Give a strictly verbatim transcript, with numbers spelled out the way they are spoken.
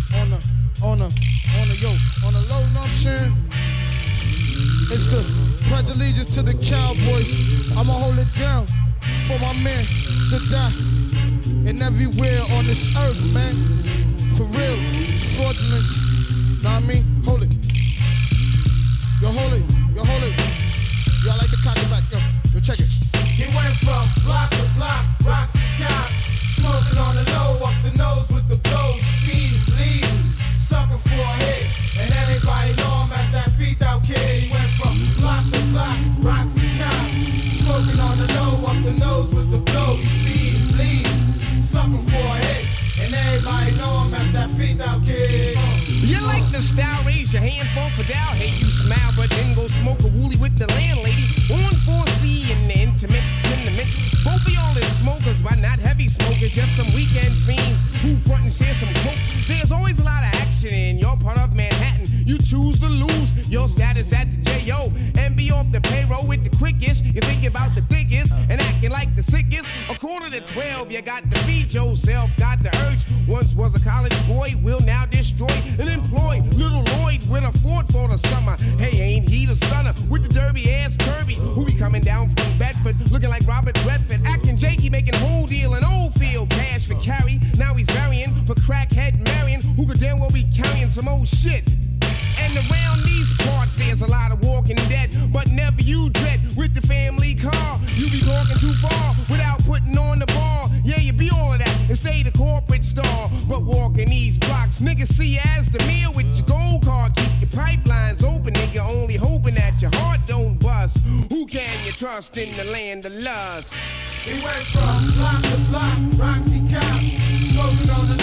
on the, on the, on the, yo, on the low, you know what I'm saying? It's the pledge allegiance to the Cowboys. I'ma hold it down for my man, Sadat, and everywhere on this earth, man. For real, fraudulence, know what I mean? Hold it. Yo, hold it, yo, hold it. Yo, I like to cock it back, yo, yo, check it. He went from block to block, rocks and cop, smoking on the low, up the nose with the blow, speed, bleeding, sucking for a hit, and everybody know him as that feet out kid. He went from block to block, rocks and cop, smoking on the low, up the nose with the blow, speed, bleeding, sucking for a hit, and everybody know him as that feet out kid. You like the style, raise your hand for Fidel. Hey, you smile, but then go smoke a wooly with the landlady. On four C in the intimate tenement. Both of y'all is smokers, but not heavy smokers. Just some weekend fiends who front and share some coke. There's always a lot of action in your part of Manhattan. You choose to lose your status at the J O and be off the payroll with the quickest. You think about the thickest and acting like the sickest. A quarter to twelve, you got to feed yourself. Got the urge. Once was a college boy, will now destroy and employ little Lloyd with a Ford for the summer. Hey, ain't he the stunner with the derby ass Kirby who be coming down from Bedford looking like Robert Redford, acting janky, making whole deal in old field cash for carry. Now he's varying for crackhead Marion who could damn well be carrying some old shit. And around these parts there's a lot of walking dead, but never you dread with the family car. You be talking too far without putting on the bar. Yeah, you be all of that and stay the corporate star. But walking these blocks, niggas see you as the meal with your gold card. Keep your pipelines open, nigga, only hoping that your heart don't bust. Who can you trust in the land of lust? He went from block to block, Roxy Cop, smoking on the